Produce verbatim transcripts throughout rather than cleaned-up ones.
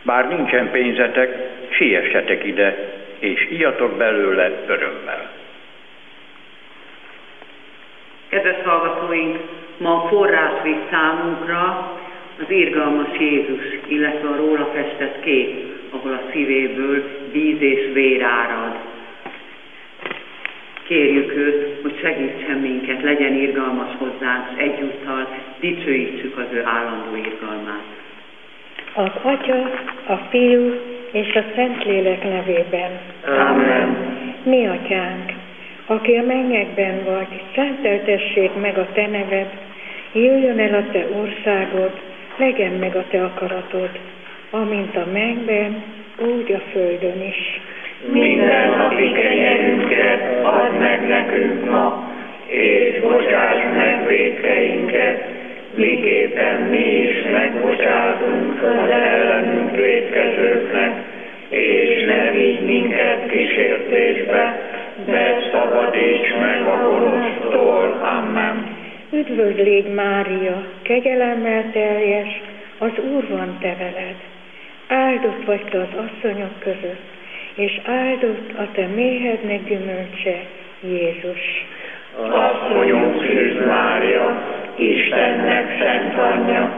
Bár nincsen pénzetek, siessetek ide, és íjatok belőle örömmel. Kedves hallgatóink, ma forrásvíz számunkra az irgalmas Jézus, illetve a róla festett kép, ahol a szívéből víz és vér árad. Kérjük őt, hogy segítsen minket, legyen irgalmas hozzánk, és egyúttal dicsőítsük az ő állandó irgalmát. Az Atya, a Fiú és a Szentlélek nevében. Amen. Mi Atyánk, aki a mennyekben vagy, szenteltessék meg a Te neved, jöjjön el a Te országod, legyen meg a Te akaratod, amint a mennyben, úgy a földön is. Minden napi kenyerünket add meg nekünk ma, és bocsáss meg vétkeinket, miképpen mi is megbocsátunk az ellenünk vétkezőknek, és ne vigy minket kísértésbe, de szabadíts meg a gonosztól. Amen. Üdvözl légy, Mária, kegyelemmel teljes, az Úr van te veled. Áldott vagy te az asszonyok között, és áldott a te méhednek gyümölcse, Jézus. Asszonyunk Szűz Mária, Istennek szent anyja,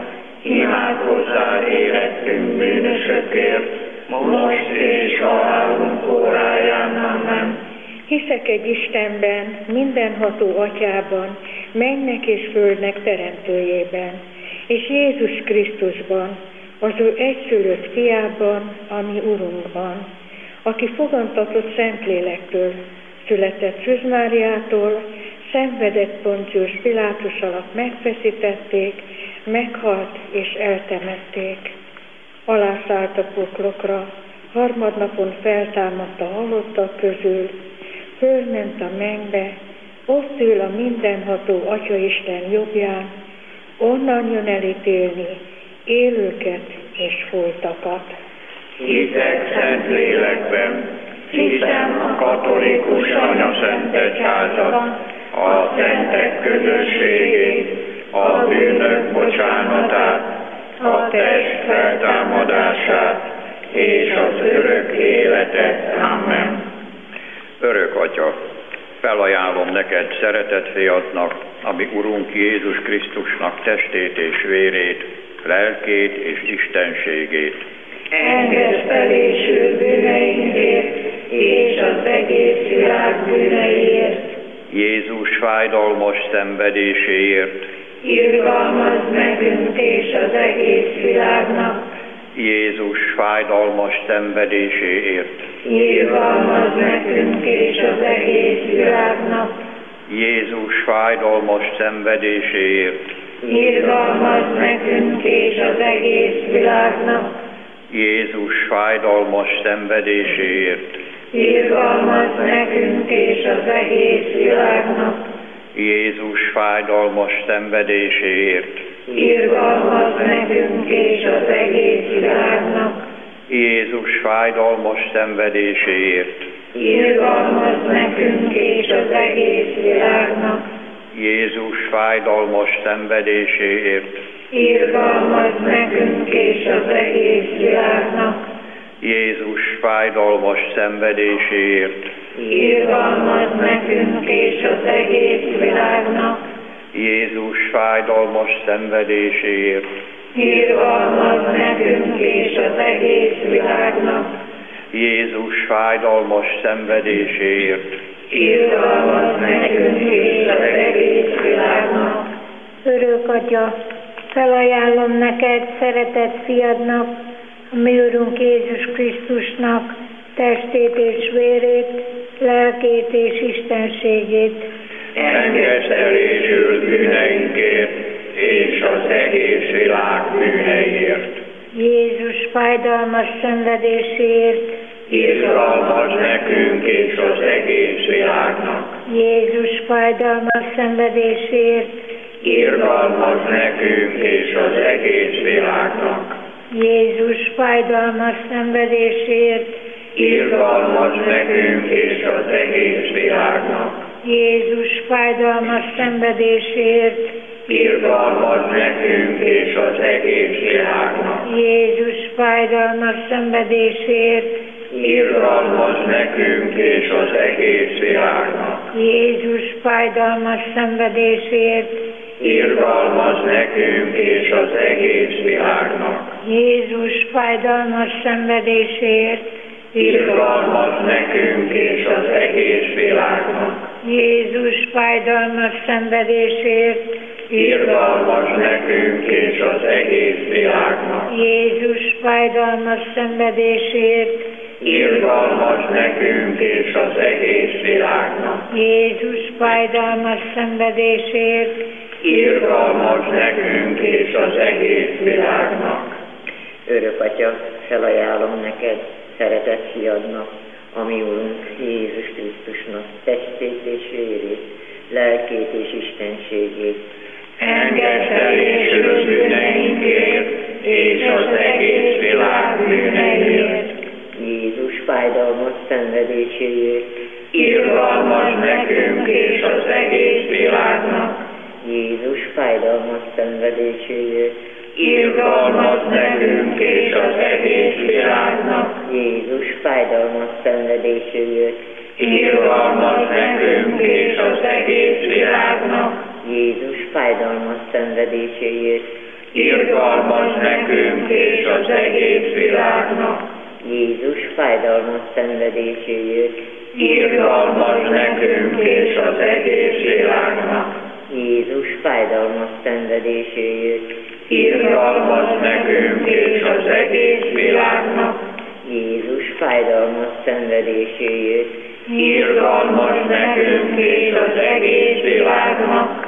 imádkozzál életünk bűnösökért, most és halálunk óráján. Amen. Hiszek egy Istenben, mindenható Atyában, mennek és földnek teremtőjében, és Jézus Krisztusban, az ő egyszülött fiában, ami Urunkban, aki fogantatott Szentlélektől, született Szűz Máriától, szenvedett Poncius Pilátus alatt megfeszítették, meghalt és eltemették. Alászállt a poklokra, harmadnapon feltámadt a halottak közül, fölment a mennybe, ott ül a mindenható Atyaisten jobbján, onnan jön elítélni élőket és holtakat. Hiszek szent lélekben, hiszem a katolikus anyaszentegyházat, a szentek közösségét, a bűnök bocsánatát, a test feltámadását és az örök életet. Amen. Örök Atya, felajánlom neked szeretett fiadnak, ami Urunk Jézus Krisztusnak testét és vérét, lelkét és istenségét. Engesztelésül bűneinkért és az egész világ bűneiért. Jézus fájdalmas szenvedéséért. Irgalmazd nekünk és az egész világnak. Jézus fájdalmas szenvedéséért. Irgalmazd nekünk és az egész világnak. Jézus fájdalmas szenvedéséért. Irgalmazd nekünk és az egész világnak. Jézus fájdalmas szenvedéséért. Irgalmazd nekünk és az egész világnak. Jézus fájdalmas szenvedéséért. Irgalmazd nekünk és az egész világnak. Jézus fájdalmas szenvedéséért. Irgalmazd nekünk és az egész világnak. Jézus fájdalmas szenvedéséért. Irgalmazd nekünk és az egész világnak. Jézus fájdalmas szenvedéséért. Irgalmazd nekünk és az egész világnak. Jézus fájdalmas szenvedéséért. Irgalmazd nekünk és az egész világnak. Jézus fájdalmas szenvedéséért. Irgalmazd nekünk és az egész világnak. Örök Atya, felajánlom neked szeretett fiadnak, a mi Urunk Jézus Krisztusnak testét és vérét, lelkét és istenségét. Engesztelésül bűneinkért és az egész világ bűneiért. Jézus fájdalmas szenvedéséért. Irgalmazd nekünk és az egész világnak. Jézus fájdalmas szenvedéséért. Irgalmazd nekünk és az egész világnak. Jézus fájdalmas szenvedéséért. Irgalmazd nekünk és az egész világnak. Jézus fájdalmas szenvedéséért. Irgalmazd nekünk és az egész világnak. Jézus fájdalmas szenvedésért, irgalmaz nekünk és az egész világnak. Jézus fájdalmas szenvedésért, Irgalmaz nekünk és az egész világnak. Jézus fájdalmas szenvedésért, Irgalmaz nekünk és az egész világnak. Jézus fájdalmas szenvedésért, Irgalmaz nekünk és az egész világnak. Jézus fájdalmas szenvedésért, Irgalmaz nekünk és az egész világnak. Jézus fájdalmas szenvedésért, Irgalmaz nekünk és az egész világnak. Örök Atya, felajánlom neked, szeretett fiadnak, a mi Urunk Jézus Krisztusnak testét és vérét, lelkét és istenségét. Engedd elésül bűneinkért és az egész világ bűneiért. Jézus fájdalmas szenvedéséért, Irgalmaz nekünk és az egész világnak. Jézus fájdalmas szenvedéséért, Irgalmaz nekünk és az egész világnak. Jézus fájdalmas szenvedéséért, Irgalmaz nekünk és az egész világnak. Jézus fájdalmas szenvedéséért, Irgalmaz nekünk és az egész világnak. Jézus fájdalmas szenvedéséért, Irgalmaz nekünk és az egész világnak. Jézus fájdalmas szenvedéséért, Irgalmaz nekünk és az egész világnak. Jézus fájdalmas szenvedéséért, Irgalmaz nekünk és az egész világnak.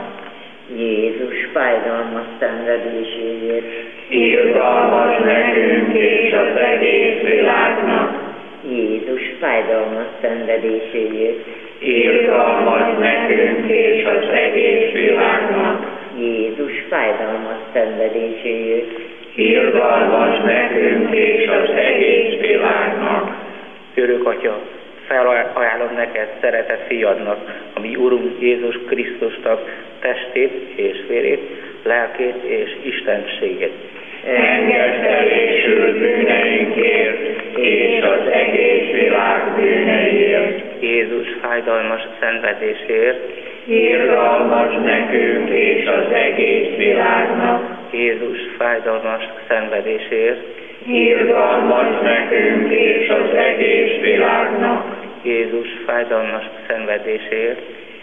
Jézus fájdalmas szenvedéséért, Irgalmaz nekünk és az egész világnak. Jézus fájdalmas szenvedéséért, Irgalmaz nekünk és az egész világnak. Jézus fájdalmas szenvedéséért, Irgalmaz nekünk és az egész világnak. Örök Atya, felajánlom neked, szeretett fiadnak, a mi Urunk Jézus Krisztusnak testét és vérét, lelkét és istenségét. Engedd elésül bűneinkért és az egész világ bűneiért. Jézus fájdalmas szenvedéséért, Irgalmaz nekünk és az egész világnak. Jézus fájdalmas szenvedéséért, Irgalmaz nekünk és az egész világnak. Jézus fájdalmas szenvedéséért,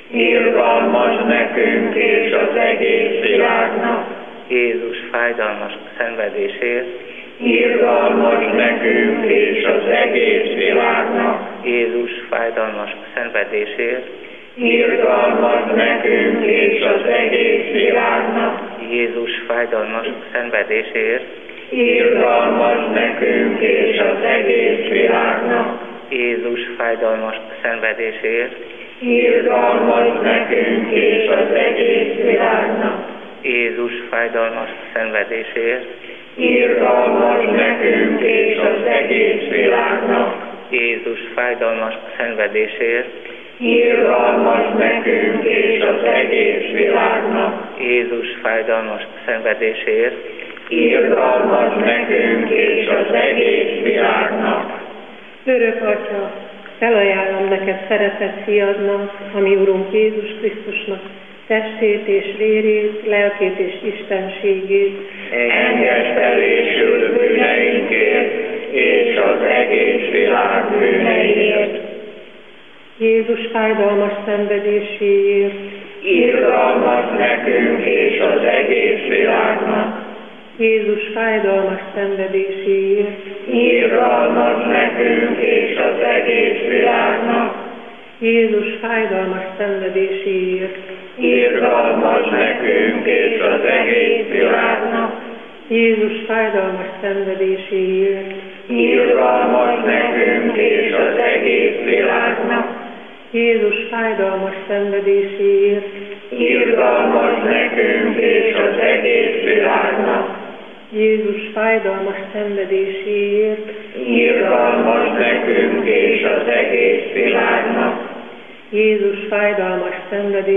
Irgalmaz nekünk és az egész világnak. Jézus fájdalmas szenvedéséért, Irgalmaz nekünk és az egész világnak. Jézus fájdalmas szenvedéséért, Irgalmaz nekünk és az egész világnak. Jézus fájdalmas szenvedéséért, Irgalmaz nekünk és az egész világnak. Jézus fájdalmas szenvedéséért, Irgalmaz nekünk és az egész világnak. Jézus fájdalmas szenvedéséért, Irgalmaz nekünk és az egész világnak. Jézus fájdalmas szenvedéséért, Irgalmaz nekünk és az egész világnak. Jézus fájdalmas szenvedéséért, Irgalmaz nekünk és az egész világnak. Örök Atya, felajánlom neked szeretett fiadnak, a mi Urunk Jézus Krisztusnak testét és vérét, lelkét és istenségét. Engedd elésül bűneinkért és az egész világ bűneiért. Jézus fájdalmas szenvedéséért, Irgalmaz nekünk és az egész világnak. Jézus fájdalmas szenvedéséért, Irgalmaz nekünk és az egész világnak. Jézus fájdalmas szenvedéséért, Irgalmaz nekünk és az egész világnak. Jézus fájdalmas szenvedéséért, Irgalmaz nekünk és az egész világnak. Jézus fájdalmas szenvedéséért, Irgalmaz nekünk és az egész világnak. Jézus fájdalmas szenvedéséért, Irgalmaz nekünk és az egész világnak. Jézus fájdalmas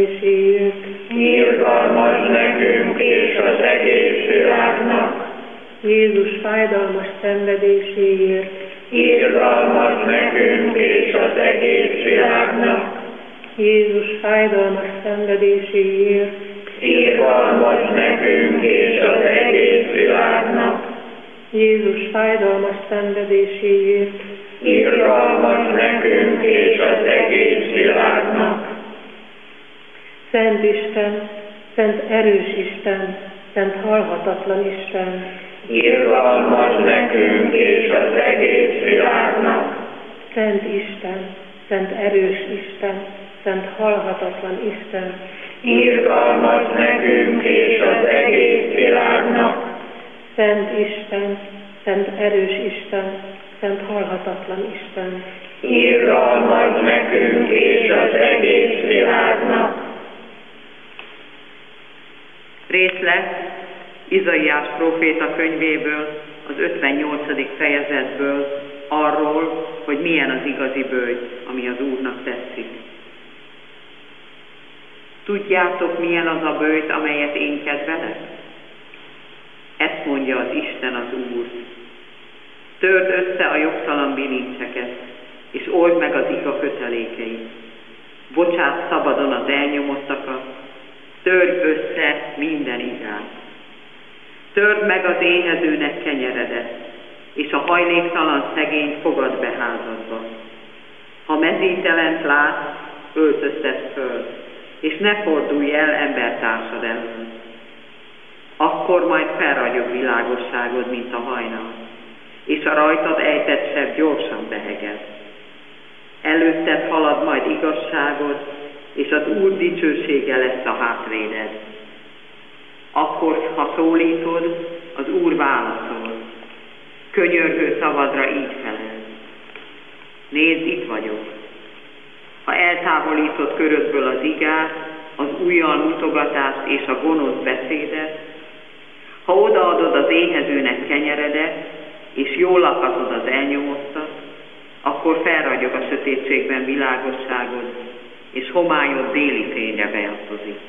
szenvedéséért, Irgalmaz nekünk és az egész világnak. Jézus fájdalmas szenvedéséért, irgalmas nekünk és az egész világnak. Jézus fájdalmas szenvedéséért, irgalmas nekünk és az egész világnak. Jézus fájdalmas szenvedéséért, irgalmas nekünk és az egész világnak. Szent Isten, Szent erős Isten, Szent halhatatlan Isten, irgalmas nekünk és az egész világnak. Szent Isten, Szent erős Isten, Szent halhatatlan Isten, irgalmas nekünk és az egész világnak. Szent Isten, Szent erős Isten, Szent halhatatlan Isten, irgalmas nekünk és az egész világnak. Részlet Izaiás próféta könyvéből, az ötvennyolcadik fejezetből arról, hogy milyen az igazi bőjt, ami az Úrnak tetszik. Tudjátok, milyen az a bőjt, amelyet én kedvelek? Ezt mondja az Isten, az Úr. Törd össze a jogtalan bilincseket, és old meg az iga kötelékeit. Bocsásd szabadon az elnyomottakat, törd össze minden igát. Törd meg az éhezőnek kenyeredet, és a hajléktalan szegényt fogad be házadba. Ha mezítelent látsz, öltözted föl, és ne fordulj el embertársad elől. Akkor majd felragyog világosságod, mint a hajnal, és a rajtad ejtett seb gyorsan beheged. Előtted halad majd igazságod, és az Úr dicsősége lesz a hátvéded. Akkor, ha szólítod, az Úr válaszol. Könyörgő szavadra így felel. Nézd, itt vagyok. Ha eltávolítod körödből az igát, az ujjal mutogatást és a gonosz beszédet, ha odaadod az éhezőnek kenyeredet, és jól lakatod az elnyomottat, akkor felragyog a sötétségben világosságod, és homályod déli fényre beatozik.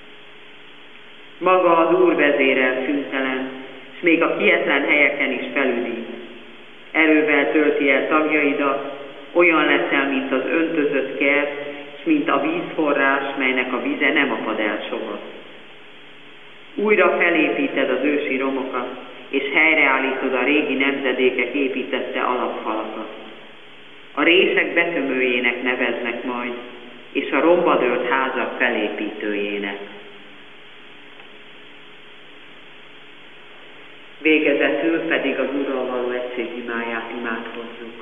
Maga az Úr vezérel szüntelen, s még a kietlen helyeken is felüdít. Erővel tölti el tagjaidat, olyan leszel, mint az öntözött kert, s mint a vízforrás, melynek a vize nem akad el soha. Újra felépíted az ősi romokat, és helyreállítod a régi nemzedékek építette alapfalakat. A rések betömőjének neveznek majd, és a rombadőlt házak felépítőjének. Végezetül pedig az Úrral való egységimáját imádkozzuk.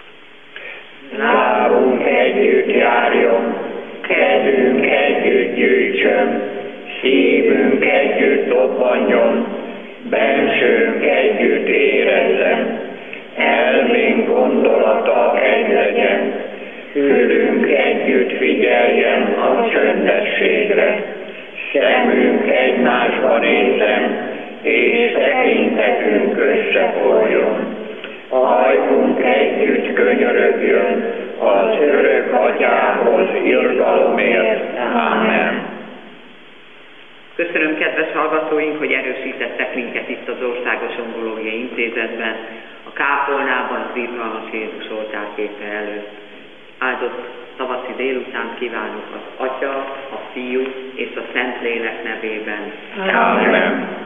Lábunk együtt járjon, kezünk együtt gyűjtsön, szívünk együtt dobbanjon, bensőnk együtt érezzen, elménk gondolata egy legyen, fülünk együtt figyeljen a csöndességre, szemünk egymásba nézzen, és tekintetünk összeforjon. Ajkunk együtt könyörögjön az örök Atyához irgalomért. Amen. Köszönöm, kedves hallgatóink, hogy erősítettek minket itt az Országos Onkológiai Intézetben, a kápolnában, az irgalmas Jézus oltárképe előtt. Áldott tavaszi délután kívánok az Atya, a Fiú és a Szentlélek nevében. Amen.